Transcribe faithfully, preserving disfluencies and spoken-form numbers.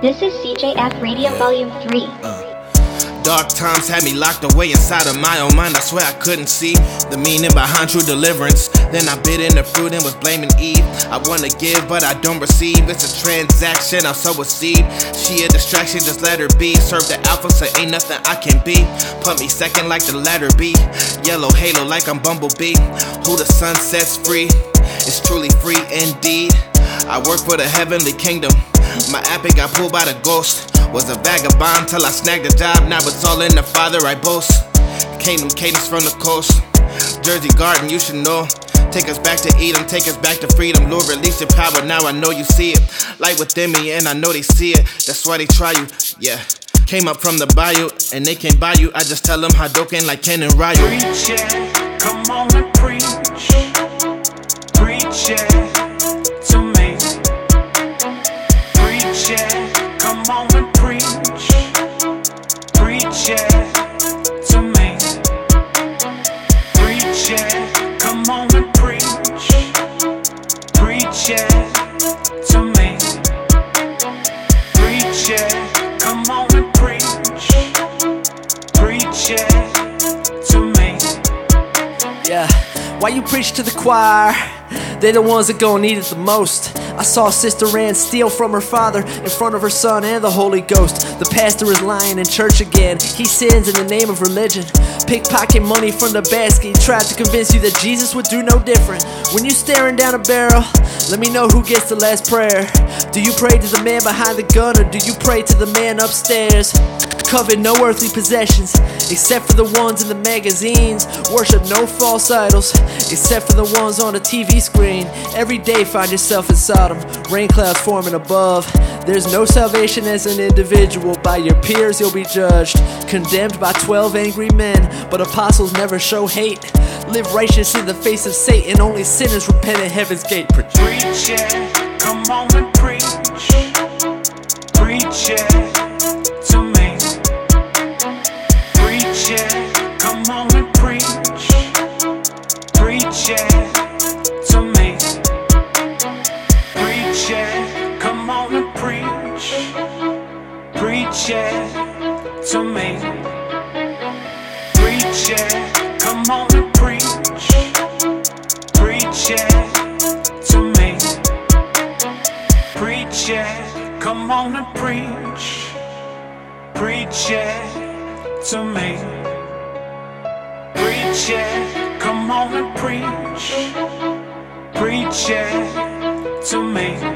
This is C J F Radio Volume three. Uh, dark times had me locked away inside of my own mind. I swear I couldn't see the meaning behind true deliverance. Then I bit in the fruit and was blaming Eve. I wanna give, but I don't receive. It's a transaction, I'll sow a seed. She a distraction, just let her be. Serve the alpha, so ain't nothing I can be. Put me second like the letter B. Yellow halo like I'm Bumblebee. Who the sun sets free is truly free indeed. I work for the heavenly kingdom. My epic got pulled by the ghost. Was a vagabond till I snagged a job. Now it's all in the Father I boast. Kingdom cadence from the coast. Jersey Garden, you should know. Take us back to Edom, take us back to freedom. Lord, release your power, now I know you see it. Light within me and I know they see it. That's why they try you, yeah. Came up from the bayou and they can't buy you. I just tell them Hadouken like Ken and Ryu. Preach it, come on and preach. Preach it to me. Preach it, come on and preach. Preach it to me. Preach it, come on and preach. Preach it to me. Preach it, come on and preach. Preach it to me. Yeah, why you preach to the choir? They're the ones that gon' need it the most. I saw Sister Ann steal from her father in front of her son and the Holy Ghost. The pastor is lying in church again. He sins in the name of religion. Pickpocket money from the basket. He tried to convince you that Jesus would do no different. When you staring down a barrel, let me know who gets the last prayer. Do you pray to the man behind the gun, or do you pray to the man upstairs? Covet no earthly possessions except for the ones in the magazines. Worship no false idols except for the ones on the T V screen. Every day find yourself in Sodom, rain clouds forming above. There's no salvation as an individual. By your peers you'll be judged, condemned by twelve angry men. But apostles never show hate. Live righteous in the face of Satan. Only sinners repent at heaven's gate. Preach it, come on and preach. Preach it to me. Preach it, come on and preach. Preach it to me. Preach it, come on and preach. Preach it to me. Preach it, come on and preach. Preach it to me. Preach it, come on and preach. Preach it to me. Preach it, come on and preach. Preach it to me.